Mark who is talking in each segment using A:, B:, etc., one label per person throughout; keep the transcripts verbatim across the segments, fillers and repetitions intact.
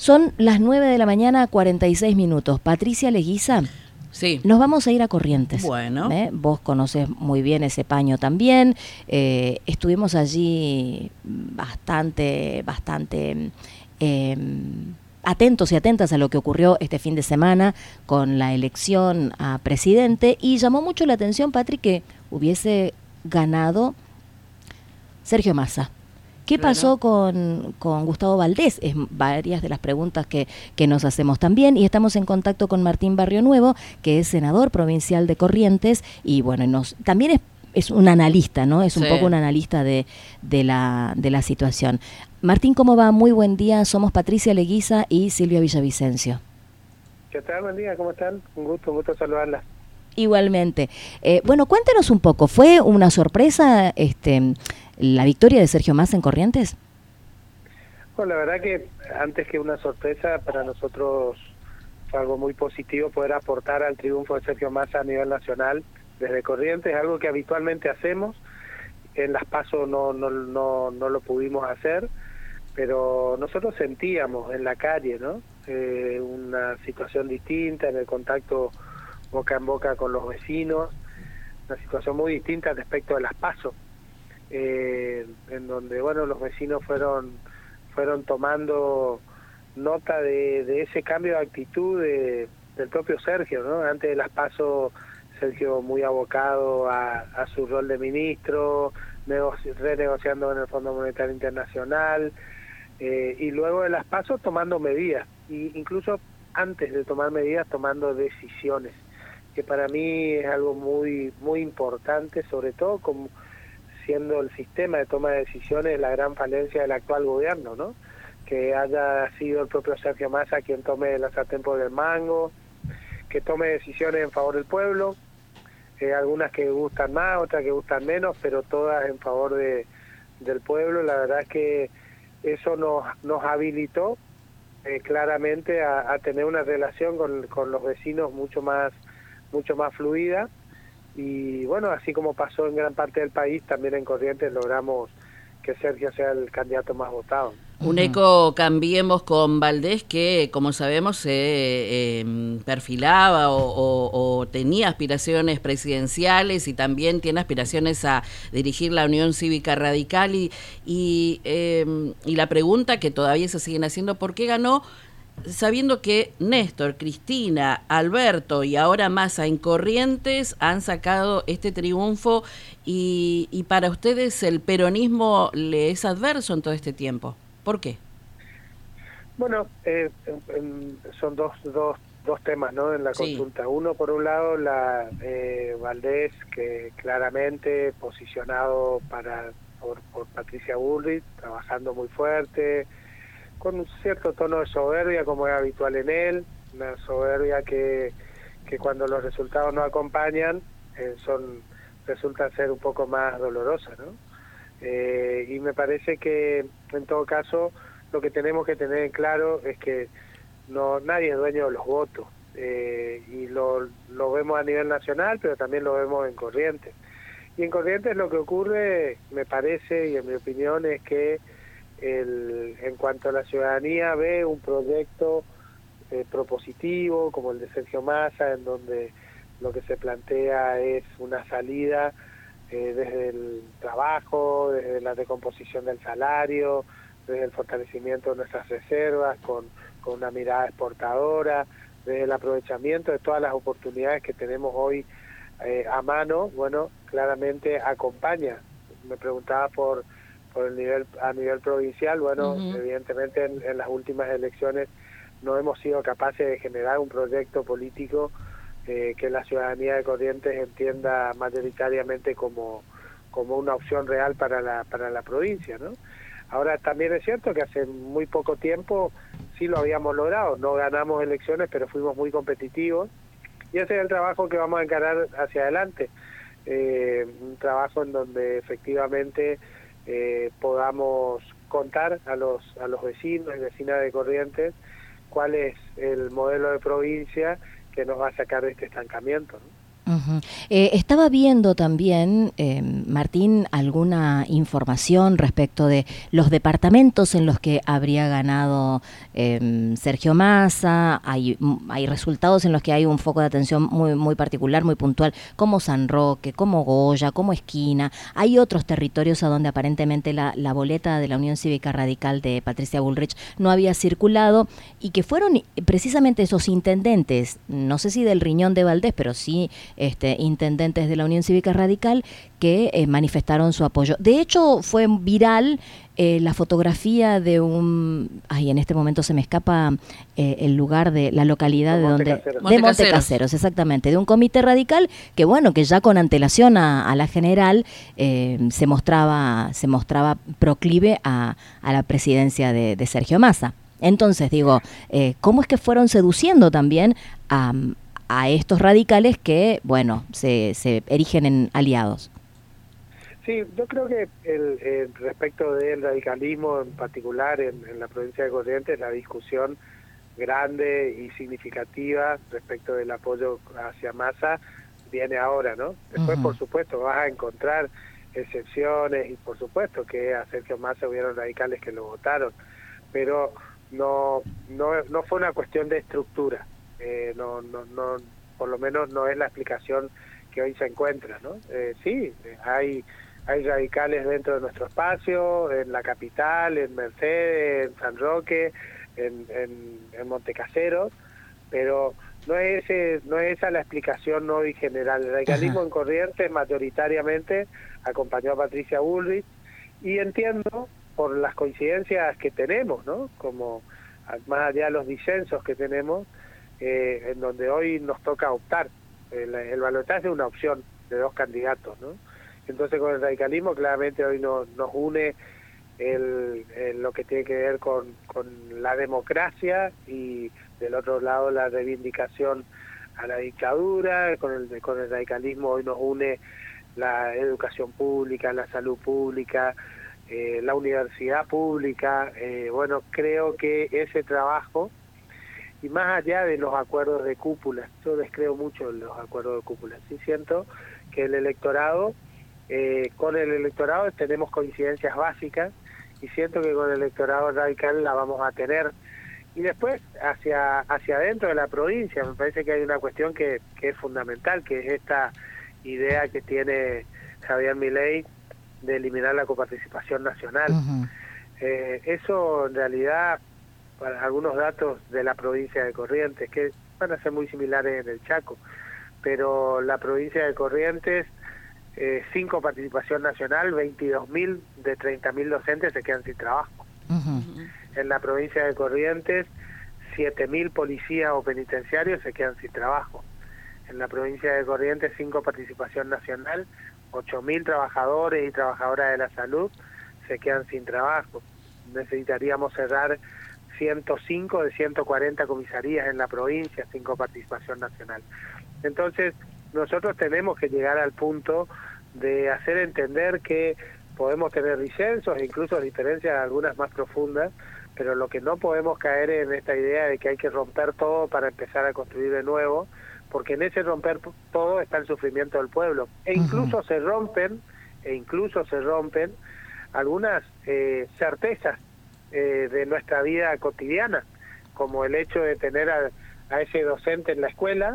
A: Son las nueve de la mañana, cuarenta y seis minutos. Patricia Leguiza,
B: sí.
A: Nos vamos a ir a Corrientes.
B: Bueno.
A: ¿Eh? Vos conocés muy bien ese paño también. Eh, estuvimos allí bastante, bastante eh, atentos y atentas a lo que ocurrió este fin de semana con la elección a presidente, y llamó mucho la atención, Patri, que hubiese ganado Sergio Massa. ¿Qué
B: Claro.
A: pasó con, con Gustavo Valdés? Es varias de las preguntas que, que nos hacemos también, y estamos en contacto con Martín Barrionuevo, que es senador provincial de Corrientes, y bueno, nos también es, es un analista, ¿no? Es un
B: Sí.
A: poco un analista de, de, la, de la situación. Martín, ¿cómo va? Muy buen día, somos Patricia Leguiza y Silvia Villavicencio.
C: ¿Qué tal? Buen día, ¿cómo están? Un gusto, un gusto saludarla.
A: Igualmente. Eh, bueno, cuéntanos un poco, ¿fue una sorpresa este la victoria de Sergio Massa en Corrientes?
C: Bueno, la verdad que antes que una sorpresa, para nosotros fue algo muy positivo poder aportar al triunfo de Sergio Massa a nivel nacional desde Corrientes, algo que habitualmente hacemos. En las PASO no, no, no, no lo pudimos hacer, pero nosotros sentíamos en la calle, ¿no? Eh, una situación distinta en el contacto boca en boca con los vecinos, una situación muy distinta respecto de las PASO. Eh, en donde bueno los vecinos fueron fueron tomando nota de, de ese cambio de actitud de, del propio Sergio, ¿no? Antes de las PASO, Sergio muy abocado a, a su rol de ministro, negoci- renegociando en el Fondo Monetario Internacional, eh, y luego de las PASO tomando medidas, y incluso antes de tomar medidas tomando decisiones, que para mí es algo muy muy importante, sobre todo como siendo el sistema de toma de decisiones la gran falencia del actual gobierno, ¿no? Que haya sido el propio Sergio Massa quien tome la sartén por el mango, que tome decisiones en favor del pueblo, eh, algunas que gustan más, otras que gustan menos, pero todas en favor de del pueblo. La verdad es que eso nos nos habilitó eh, claramente a, a tener una relación con, con los vecinos mucho más mucho más fluida. Y bueno, así como pasó en gran parte del país, también en Corrientes logramos que Sergio sea el candidato más votado.
B: Un eco Cambiemos con Valdés, que como sabemos se eh, perfilaba o, o, o tenía aspiraciones presidenciales, y también tiene aspiraciones a dirigir la Unión Cívica Radical, y, y, eh, y la pregunta que todavía se siguen haciendo: ¿por qué ganó? Sabiendo que Néstor, Cristina, Alberto y ahora Massa en Corrientes han sacado este triunfo, y, y para ustedes el peronismo le es adverso en todo este tiempo. ¿Por qué?
C: Bueno, eh, en, son dos, dos, dos temas, ¿no? En la
B: Sí.
C: consulta. Uno, por un lado, la eh, Valdés, que claramente posicionado para por, por Patricia Bullrich, trabajando muy fuerte, con un cierto tono de soberbia, como es habitual en él, una soberbia que, que cuando los resultados no acompañan, eh, son resultan ser un poco más dolorosas, ¿no? Eh, y me parece que, en todo caso, lo que tenemos que tener en claro es que no nadie es dueño de los votos, eh, y lo, lo vemos a nivel nacional, pero también lo vemos en Corrientes. Y en Corrientes lo que ocurre, me parece, y en mi opinión, es que El, en cuanto a la ciudadanía ve un proyecto eh, propositivo como el de Sergio Massa, en donde lo que se plantea es una salida eh, desde el trabajo, desde la decomposición del salario, desde el fortalecimiento de nuestras reservas, con, con una mirada exportadora, desde el aprovechamiento de todas las oportunidades que tenemos hoy eh, a mano. Bueno, claramente acompaña. Me preguntaba por por el nivel a nivel provincial. Bueno, uh-huh. evidentemente en, en las últimas elecciones no hemos sido capaces de generar un proyecto político eh, que la ciudadanía de Corrientes entienda mayoritariamente como como una opción real para la para la provincia, ¿no? Ahora también es cierto que hace muy poco tiempo sí lo habíamos logrado, no ganamos elecciones, pero fuimos muy competitivos, y ese es el trabajo que vamos a encarar hacia adelante, eh, un trabajo en donde efectivamente Eh, podamos contar a los a los vecinos y vecinas de Corrientes cuál es el modelo de provincia que nos va a sacar de este estancamiento, ¿no?
A: Uh-huh. Eh, estaba viendo también, eh, Martín, alguna información respecto de los departamentos en los que habría ganado eh, Sergio Massa. Hay, hay resultados en los que hay un foco de atención muy, muy particular, muy puntual, como San Roque, como Goya, como Esquina. Hay otros territorios a donde aparentemente la, la boleta de la Unión Cívica Radical de Patricia Bullrich no había circulado y que fueron precisamente esos intendentes, no sé si del riñón de Valdés, pero sí Este, intendentes de la Unión Cívica Radical que eh, manifestaron su apoyo. De hecho, fue viral eh, la fotografía de un... Ay, en este momento se me escapa eh, el lugar de la localidad de, de donde...
B: Montecaseros.
A: De Montecaseros, exactamente. De un comité radical que, bueno, que ya con antelación a, a la general eh, se mostraba se mostraba proclive a, a la presidencia de, de Sergio Massa. Entonces, digo, eh, ¿cómo es que fueron seduciendo también a... a estos radicales que, bueno, se, se erigen en aliados?
C: Sí, yo creo que el, el respecto del radicalismo en particular en, en la provincia de Corrientes, la discusión grande y significativa respecto del apoyo hacia Massa viene ahora, ¿no? Después, uh-huh. por supuesto, vas a encontrar excepciones y por supuesto que a Sergio Massa hubieron radicales que lo votaron, pero no, no, no fue una cuestión de estructura. Eh, no, no, no, por lo menos no es la explicación que hoy se encuentra, ¿no? Eh, sí, hay, hay radicales dentro de nuestro espacio, en la capital, en Mercedes, en San Roque, en, en, en Montecaseros, pero no es ese, no es esa la explicación hoy general. El radicalismo Ajá. en Corrientes mayoritariamente acompañó a Patricia Bullrich y entiendo por las coincidencias que tenemos, ¿no? Como más allá de los disensos que tenemos, Eh, en donde hoy nos toca optar. El, el balotaje es una opción de dos candidatos, ¿no? Entonces con el radicalismo claramente hoy no, nos une el, el, lo que tiene que ver con, con la democracia y del otro lado la reivindicación a la dictadura. Con el, con el radicalismo hoy nos une la educación pública, la salud pública, eh, la universidad pública. Eh, bueno, creo que ese trabajo, y más allá de los acuerdos de cúpula, yo descreo mucho en los acuerdos de cúpula, sí siento que el electorado, eh, con el electorado tenemos coincidencias básicas, y siento que con el electorado radical la vamos a tener. Y después, hacia hacia adentro de la provincia, me parece que hay una cuestión que, que es fundamental, que es esta idea que tiene Javier Milei de eliminar la coparticipación nacional. Uh-huh. Eh, eso en realidad... para algunos datos de la provincia de Corrientes, que van a ser muy similares en el Chaco, pero la provincia de Corrientes, eh, cinco participación nacional, veintidós mil de treinta mil docentes se quedan sin trabajo. Uh-huh. En la provincia de Corrientes, siete mil policías o penitenciarios se quedan sin trabajo. En la provincia de Corrientes, cinco participación nacional, ocho mil trabajadores y trabajadoras de la salud se quedan sin trabajo. Necesitaríamos cerrar ciento cinco de ciento cuarenta comisarías en la provincia, cinco participación nacional. Entonces, nosotros tenemos que llegar al punto de hacer entender que podemos tener disensos e incluso diferencias algunas más profundas, pero lo que no podemos caer en esta idea de que hay que romper todo para empezar a construir de nuevo, porque en ese romper todo está el sufrimiento del pueblo. E incluso uh-huh. se rompen, e incluso se rompen algunas eh, certezas Eh, de nuestra vida cotidiana, como el hecho de tener a, a ese docente en la escuela,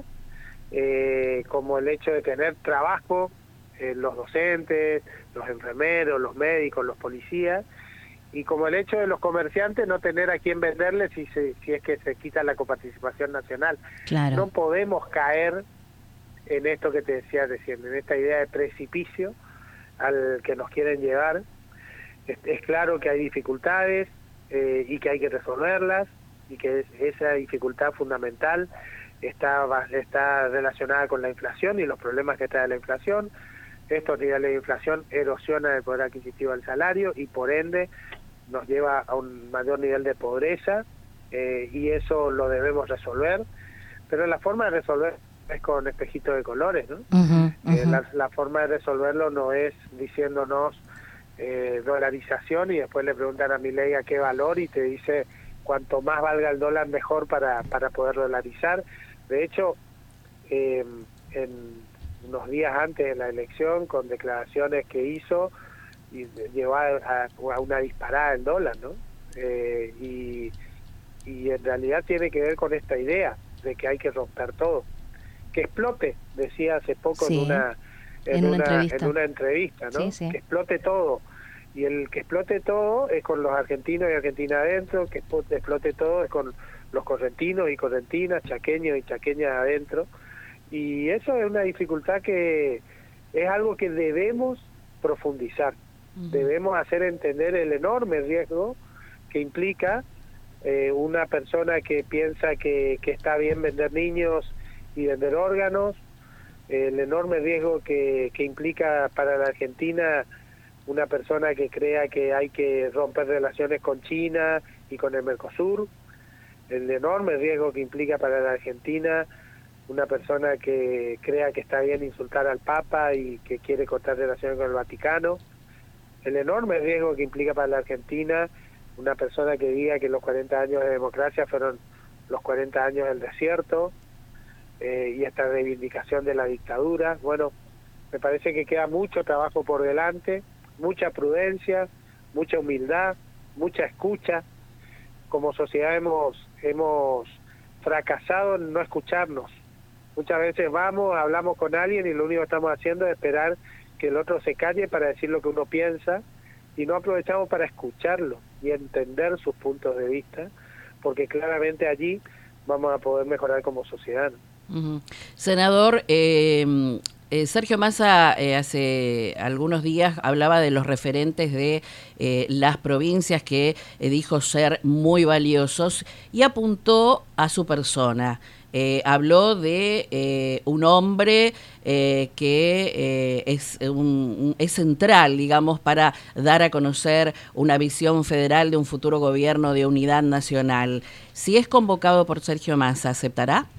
C: eh, como el hecho de tener trabajo, eh, los docentes, los enfermeros, los médicos, los policías, y como el hecho de los comerciantes no tener a quién venderles si, se, si es que se quita la coparticipación nacional.
A: Claro.
C: No podemos caer en esto que te decía recién, en esta idea de precipicio al que nos quieren llevar. Es, es claro que hay dificultades, Eh, y que hay que resolverlas, y que es, esa dificultad fundamental está está relacionada con la inflación y los problemas que trae la inflación. Estos niveles de inflación erosionan el poder adquisitivo del salario y por ende nos lleva a un mayor nivel de pobreza, eh, y eso lo debemos resolver, pero la forma de resolver es con espejitos de colores, ¿no? Uh-huh, uh-huh. Eh, la, la forma de resolverlo no es diciéndonos Eh, dolarización y después le preguntan a Milei a qué valor y te dice cuanto más valga el dólar mejor para, para poder dolarizar. De hecho, eh, en, unos días antes de la elección con declaraciones que hizo y llevó a, a una disparada en dólar, ¿no? Eh, y, y en realidad tiene que ver con esta idea de que hay que romper todo. Que explote, decía hace poco sí, en una en, en, una, una entrevista. en una entrevista, ¿no? Sí, sí. Que explote todo. Y el que explote todo es con los argentinos y argentinas adentro, que explote todo es con los correntinos y correntinas, chaqueños y chaqueñas adentro. Y eso es una dificultad que es algo que debemos profundizar. Uh-huh. Debemos hacer entender el enorme riesgo que implica eh, una persona que piensa que, que está bien vender niños y vender órganos, eh, el enorme riesgo que, que implica para la Argentina una persona que crea que hay que romper relaciones con China y con el Mercosur, el enorme riesgo que implica para la Argentina una persona que crea que está bien insultar al Papa y que quiere cortar relaciones con el Vaticano, el enorme riesgo que implica para la Argentina una persona que diga que los cuarenta años de democracia fueron los cuarenta años del desierto, eh, y esta reivindicación de la dictadura. Bueno, me parece que queda mucho trabajo por delante, mucha prudencia, mucha humildad, mucha escucha. Como sociedad hemos hemos fracasado en no escucharnos. Muchas veces vamos, hablamos con alguien y lo único que estamos haciendo es esperar que el otro se calle para decir lo que uno piensa y no aprovechamos para escucharlo y entender sus puntos de vista, porque claramente allí vamos a poder mejorar como sociedad.
B: Uh-huh. Senador, eh, eh, Sergio Massa eh, hace algunos días hablaba de los referentes de eh, las provincias que eh, dijo ser muy valiosos y apuntó a su persona. Eh, habló de eh, un hombre eh, que eh, es, un, un, es central, digamos, para dar a conocer una visión federal de un futuro gobierno de unidad nacional. Si es convocado por Sergio Massa, ¿aceptará?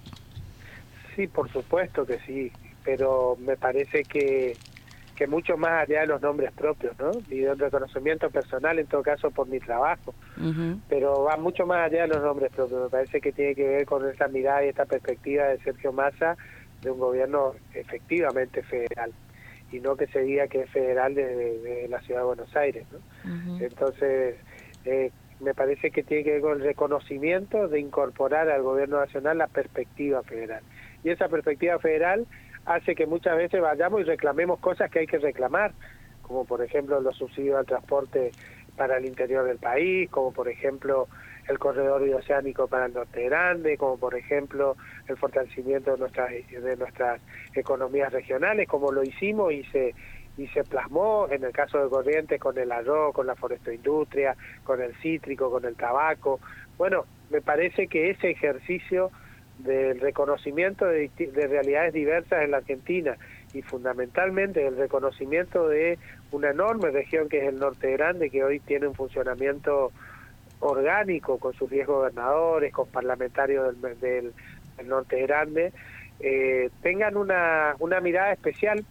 C: Sí, por supuesto que sí, pero me parece que, que mucho más allá de los nombres propios, ¿no? Y de un reconocimiento personal, en todo caso, por mi trabajo. Uh-huh. Pero va mucho más allá de los nombres propios. Me parece que tiene que ver con esta mirada y esta perspectiva de Sergio Massa de un gobierno efectivamente federal, y no que se diga que es federal desde de, de la ciudad de Buenos Aires, ¿no? Uh-huh. Entonces, eh, me parece que tiene que ver con el reconocimiento de incorporar al gobierno nacional la perspectiva federal. Y esa perspectiva federal hace que muchas veces vayamos y reclamemos cosas que hay que reclamar, como por ejemplo los subsidios al transporte para el interior del país, como por ejemplo el corredor bioceánico para el Norte Grande, como por ejemplo el fortalecimiento de nuestras de nuestras economías regionales, como lo hicimos y se y se plasmó en el caso de Corrientes con el arroz, con la forestoindustria, con el cítrico, con el tabaco. Bueno, me parece que ese ejercicio del reconocimiento de, de realidades diversas en la Argentina y fundamentalmente el reconocimiento de una enorme región que es el Norte Grande, que hoy tiene un funcionamiento orgánico con sus diez gobernadores, con parlamentarios del, del, del Norte Grande, eh, tengan una, una mirada especial,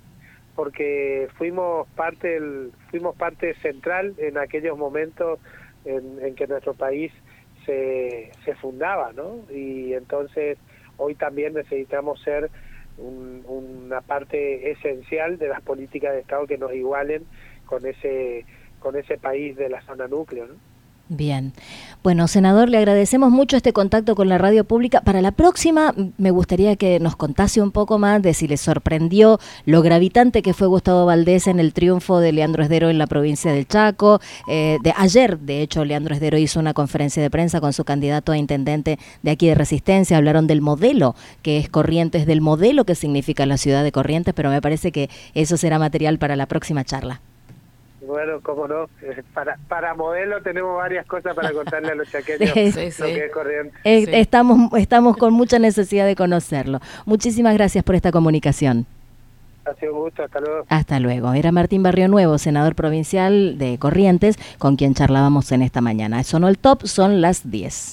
C: porque fuimos parte del, fuimos parte central en aquellos momentos en, en que nuestro país se, se fundaba, ¿no? Y entonces hoy también necesitamos ser un, una parte esencial de las políticas de Estado que nos igualen con ese con ese país de la zona núcleo, ¿no?
A: Bien. Bueno, senador, le agradecemos mucho este contacto con la radio pública. Para la próxima, me gustaría que nos contase un poco más de si le sorprendió lo gravitante que fue Gustavo Valdés en el triunfo de Leandro Esdero en la provincia del Chaco. Eh, de ayer, de hecho, Leandro Esdero hizo una conferencia de prensa con su candidato a intendente de aquí de Resistencia. Hablaron del modelo que es Corrientes, del modelo que significa la ciudad de Corrientes, pero me parece que eso será material para la próxima charla.
C: Bueno, cómo no, para para modelo tenemos varias cosas para contarle a los chaqueños sí,
A: sí,
C: lo
A: sí.
C: que es Corrientes.
A: Eh, sí. Estamos, estamos con mucha necesidad de conocerlo. Muchísimas gracias por esta comunicación.
C: Ha sido un gusto, hasta luego.
A: Hasta luego. Era Martín Barrio Nuevo, senador provincial de Corrientes, con quien charlábamos en esta mañana. Sonó el top, son las diez.